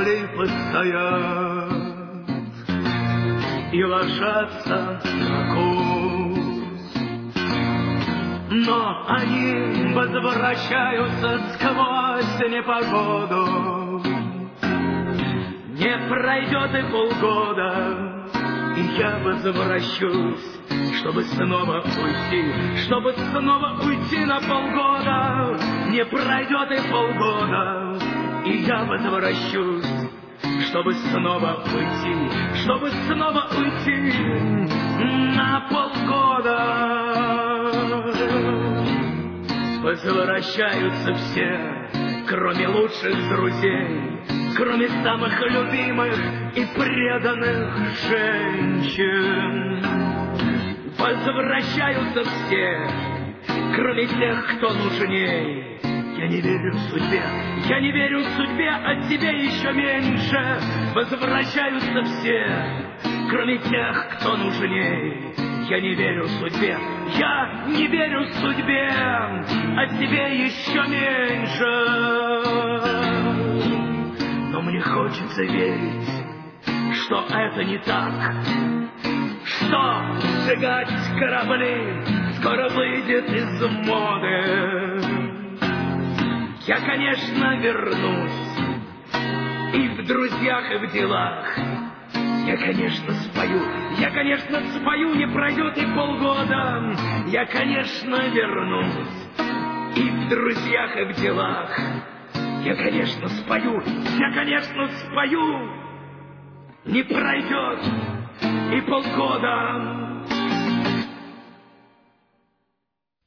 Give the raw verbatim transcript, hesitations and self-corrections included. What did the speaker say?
корабли постоят и ложатся на курс, но они возвращаются сквозь непогоду. Не пройдет и полгода, и я возвращусь, чтобы снова уйти, чтобы снова уйти на полгода. Не пройдет и полгода, и я возвращусь, чтобы снова уйти, чтобы снова уйти на полгода. Возвращаются все, кроме лучших друзей, кроме самых любимых и преданных женщин. Возвращаются все, кроме тех, кто нужней. Я не верю в судьбе, я не верю в судьбе, а тебе еще меньше. Возвращаются все, кроме тех, кто нужней. Я не верю в судьбе, я не верю в судьбе, а тебе еще меньше. Но мне хочется верить, что это не так, что сжигать корабли скоро выйдет из моды. Я, конечно, вернусь и в друзьях, и в делах. Я, конечно, спою, я, конечно, спою, не пройдет и полгода. Я, конечно, вернусь и в друзьях, и в делах. Я, конечно, спою, я, конечно, спою, не пройдет и полгода.